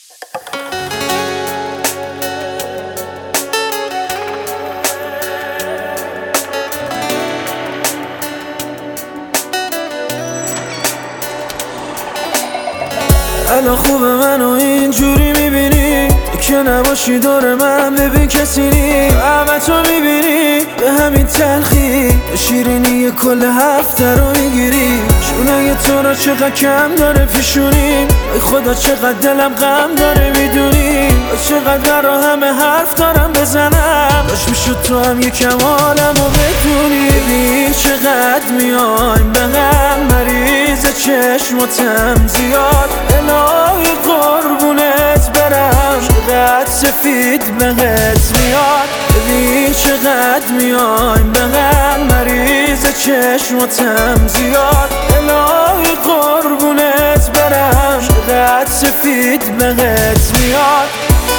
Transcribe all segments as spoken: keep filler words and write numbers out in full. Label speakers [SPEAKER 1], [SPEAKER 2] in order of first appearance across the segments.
[SPEAKER 1] الان خوبه منو اینجوری میبینی که نباشی دور من، ببین کسی نی همه تو میبینی به همین تلخی شیرینی کل هفته رو میگیری. چونه تو رو چقدر کم داره پیشونی، ای خدا چقدر دلم غم داره میدونی، چقدر رو همه حرف دارم بزنم، باش میشد تو هم یکم حالمو بدونی. ببین چقدر میایم به هم مریض چشماتم زیاد، الهی قربونت برم چقدر سفید بهت میاد. ببین چقدر میایم به هم مریض چشماتم زیاد، الهی قربونت برم چقدر سفید بهت میاد.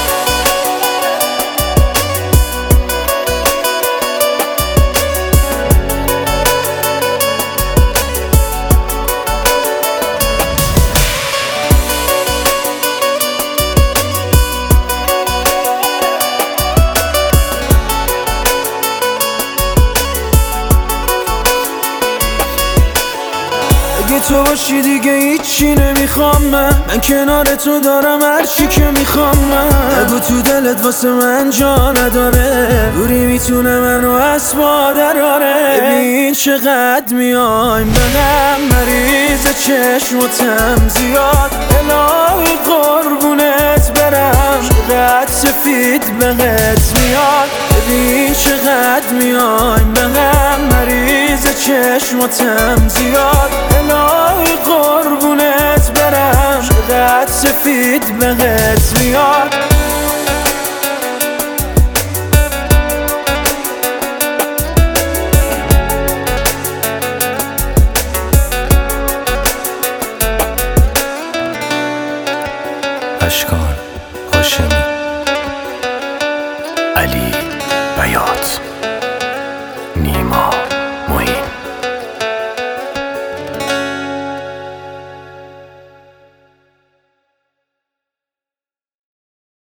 [SPEAKER 1] اگه تو باشی دیگه هیچی نمیخوام، من من کنار تو دارم هرچی که میخوام. من نگو تو دلت واسه من جا نداره، دوری میتونه منو از پا دراره. ببین چقدر میایم به هم مریض چشماتم زیاد، الهی قربونت برم چقدر سفید بهت میاد. ببین چقدر میایم به هم مریض چشماتم زیاد، الهی قربونت برم چقدر سفید بهت میاد.
[SPEAKER 2] اشکان هاشمی، علی بیات، نیما.